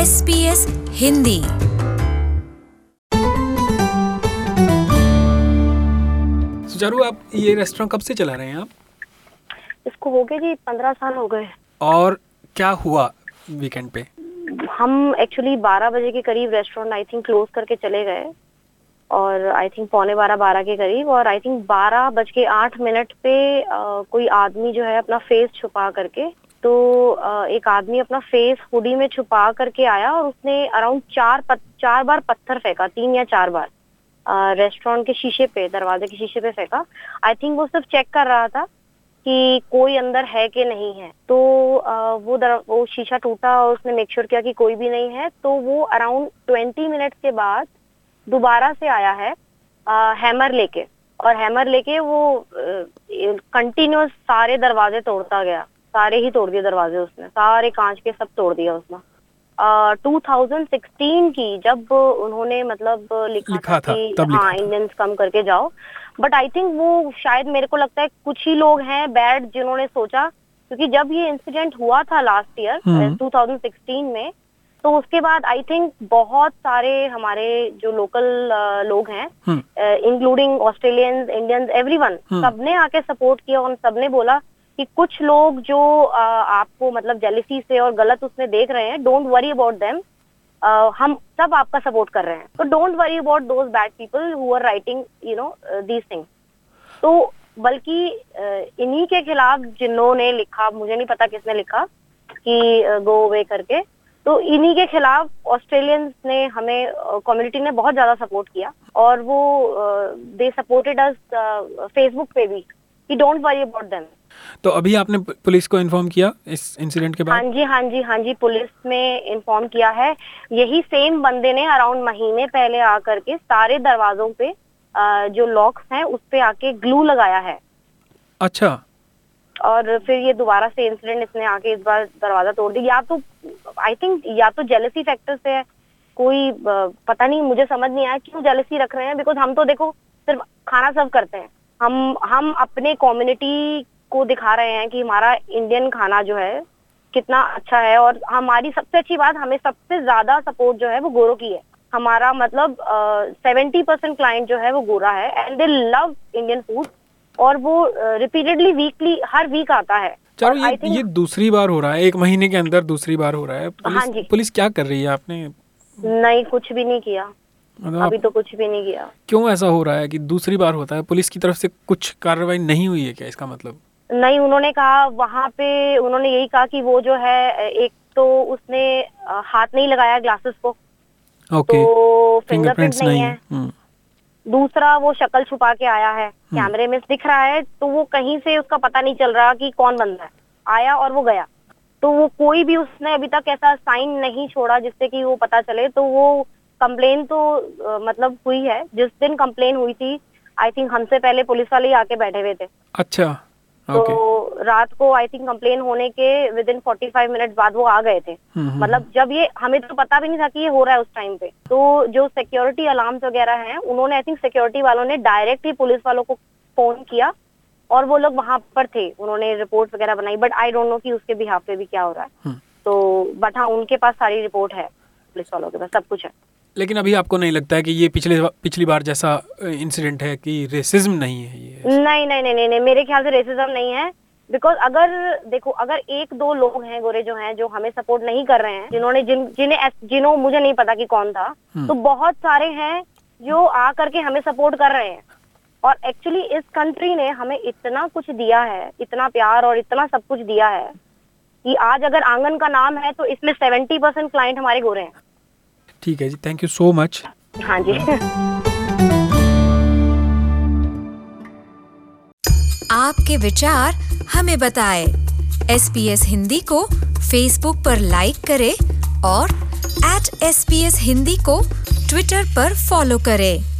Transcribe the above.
SBS Hindi. सुचारू, आप ये रेस्टोरेंट कब से चला रहे हैं आप? इसको हो गए जी 15 साल हो गए। और क्या हुआ वीकेंड पे? हम एक्चुअली 12 बजे के करीब रेस्टोरेंट आई थिंक क्लोज करके चले गए और आई थिंक 11:45 के करीब, और आई थिंक 12:08 पे कोई आदमी जो है अपना फेस छुपा करके, तो एक आदमी अपना फेस हुडी में छुपा करके आया और उसने अराउंड 4 बार पत्थर फेंका, 3 या 4 बार रेस्टोरेंट के शीशे पे, दरवाजे के शीशे पे फेंका। आई थिंक वो सिर्फ चेक कर रहा था कि कोई अंदर है कि नहीं है। तो वो शीशा टूटा और उसने मेक श्योर किया कि कोई भी नहीं है। तो वो अराउंड 20 मिनट्स के बाद दोबारा से आया है हैमर लेके, और हैमर लेके वो कंटिन्यूअस सारे दरवाजे तोड़ता गया, सारे ही तोड़ दिए दरवाजे उसने, सारे कांच के सब तोड़ दिया उसने। 2016 की जब उन्होंने मतलब लिखा था कि हाँ इंडियंस कम करके जाओ, बट आई थिंक वो शायद मेरे को लगता है कुछ ही लोग हैं बैड जिन्होंने सोचा, क्योंकि जब ये इंसिडेंट हुआ था लास्ट ईयर 2016 में, तो उसके बाद आई थिंक बहुत सारे हमारे जो लोकल लोग हैं, इंक्लूडिंग ऑस्ट्रेलियंस, इंडियंस, एवरीवन, सबने आके सपोर्ट किया और सबने बोला कि कुछ लोग जो आपको मतलब जेलिसी से और गलत उसमें देख रहे हैं, डोंट वरी अबाउट देम, हम सब आपका सपोर्ट कर रहे हैं, तो don't worry about those bad people who are writing you know these things. तो बल्कि इन्हीं के खिलाफ जिन्होंने लिखा, मुझे नहीं पता किसने लिखा कि गो अवे करके, तो इन्हीं के खिलाफ ऑस्ट्रेलियंस ने, हमें कम्युनिटी ने बहुत ज्यादा सपोर्ट किया, और वो दे सपोर्टेड अस फेसबुक पे भी कि डोंट वरी अबाउट देम। तो अभी आपने पुलिस को इन्फॉर्म किया इस इंसिडेंट के बाद? हाँ जी, पुलिस में इन्फॉर्म किया है। यही सेम बंदे ने अराउंड महीने पहले आकर के सारे दरवाजों पे जो लॉक्स हैं उस पे आके ग्लू लगाया है। अच्छा। और फिर ये दोबारा से इंसिडेंट इसने आके इस बार दरवाजा तोड़ दिया। या तो आई थिंक या तो जेलसी फैक्टर से है, कोई पता नहीं, मुझे समझ नहीं आया क्यों जेलसी रख रहे हैं। बिकॉज हम तो देखो सिर्फ खाना सर्व करते हैं, हम अपने कम्युनिटी को दिखा रहे हैं कि हमारा इंडियन खाना जो है कितना अच्छा है, और हमारी सबसे अच्छी बात, हमें सबसे ज्यादा सपोर्ट जो है वो गोरों की है। हमारा मतलब 70% क्लाइंट जो है वो गोरा है, and they love Indian food, और वो रिपीटेडली वीकली हर वीक आता है। चलो ये दूसरी बार हो रहा है, 1 महीने के अंदर दूसरी बार हो रहा है। पुलिस क्या कर रही है? आपने नहीं, कुछ भी नहीं किया, अभी तो कुछ भी नहीं किया। क्यों ऐसा हो रहा है कि दूसरी बार होता है? पुलिस की तरफ से कुछ कार्रवाई नहीं हुई है क्या, इसका मतलब? नहीं, उन्होंने कहा वहां पे, उन्होंने यही कहा कि वो जो है, एक तो उसने हाथ नहीं लगाया ग्लासेस को, तो फिंगरप्रिंट्स नहीं है। दूसरा वो शक्ल छुपा के आया है, कैमरे में दिख रहा है, तो वो कहीं से उसका पता नहीं चल रहा कि कौन बंदा है, आया और वो गया। तो वो कोई भी उसने अभी तक ऐसा साइन नहीं छोड़ा जिससे कि वो पता चले। तो वो कंप्लेन तो मतलब हुई है, जिस दिन कंप्लेन हुई थी आई थिंक हमसे पहले पुलिस वाले ही आके बैठे हुए थे। अच्छा। तो रात को आई थिंक कंप्लेन होने के विदिन 45 मिनट बाद वो आ गए थे। मतलब जब ये, हमें तो पता भी नहीं था कि ये हो रहा है उस टाइम पे। तो जो सिक्योरिटी अलार्म्स वगैरह हैं, उन्होंने आई थिंक सिक्योरिटी वालों ने डायरेक्ट ही पुलिस वालों को फोन किया, और वो लोग वहां पर थे, उन्होंने रिपोर्ट वगैरह बनाई, बट आई डोंट नो कि उसके बिहाफ पे भी क्या हो रहा है। तो बट हाँ, उनके पास सारी रिपोर्ट है, पुलिस वालों के पास सब कुछ है। लेकिन अभी आपको नहीं लगता है कि ये पिछली बार जैसा इंसिडेंट है, कि रेसिज्म नहीं है ये? नहीं, मेरे ख्याल से रेसिज्म नहीं है। बिकॉज अगर देखो, अगर 1-2 लोग हैं गोरे जो हैं, जो हमें सपोर्ट नहीं कर रहे हैं, जिन्होंने मुझे नहीं पता कि कौन था, तो बहुत सारे हैं जो आ करके हमें सपोर्ट कर रहे हैं। और एक्चुअली इस कंट्री ने हमें इतना कुछ दिया है, इतना प्यार और इतना सब कुछ दिया है, कि आज अगर आंगन का नाम है तो इसमें 70% क्लाइंट हमारे गोरे हैं। ठीक है जी, थैंक यू सो मच। हाँ जी। आपके विचार हमें बताएं। SBS हिंदी को फेसबुक पर लाइक करें और @SBS हिंदी को ट्विटर पर फॉलो करें।